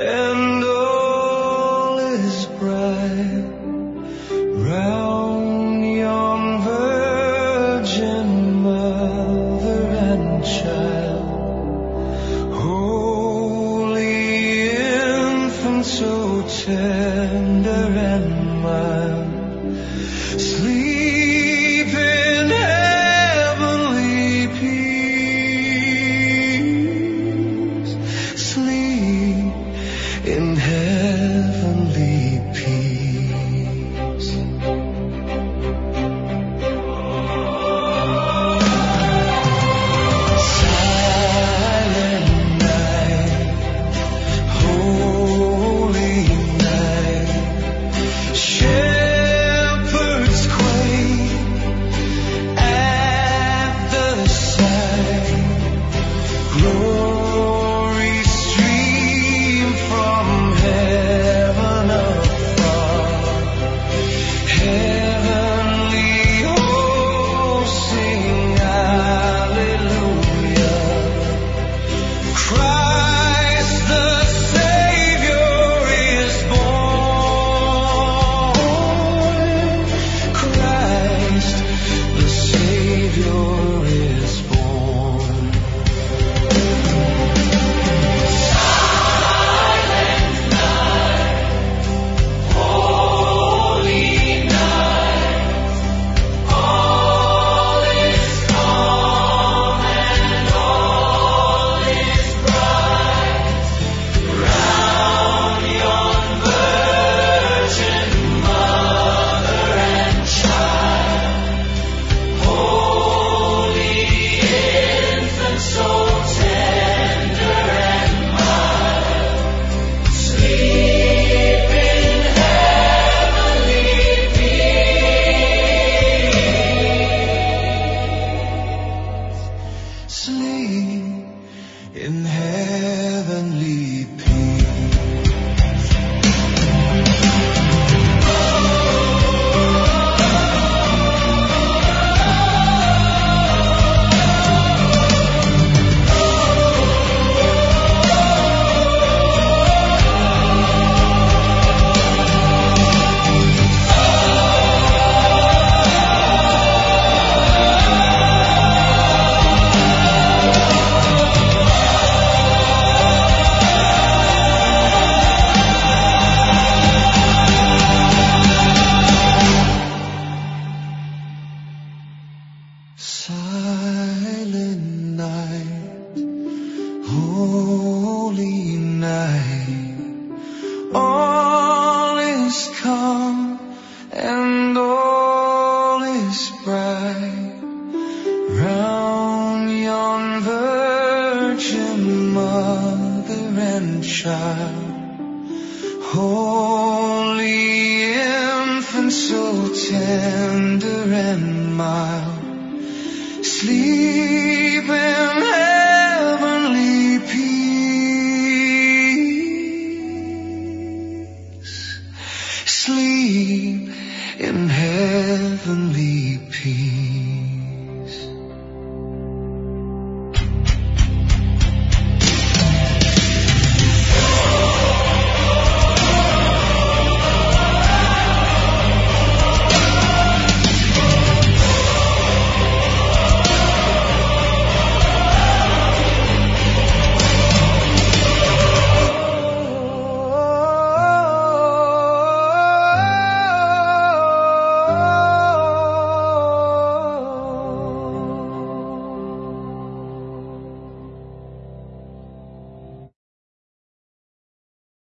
and all is bright round yon Virgin Mother and Child, Holy Infant, so tender and mild. Sleep in heavenly peace. Sleep in heavenly peace. Silent night, holy night, shepherds quake at the sight. Glory stream from heaven afar. Heavenly hosts sing hallelujah. Christ the Savior is born. Christ the Savior is born. Silent night, holy night, all is calm and all is bright round yon Virgin Mother and Child, Holy Infant, so tender and mild. Sleep in heavenly peace. Sleep in heavenly peace. Silent night, holy night, all is calm and all is bright round yon Virgin Mother and Child, Holy Infant, so tender and mild. Sleep in heavenly peace. Sleep in heavenly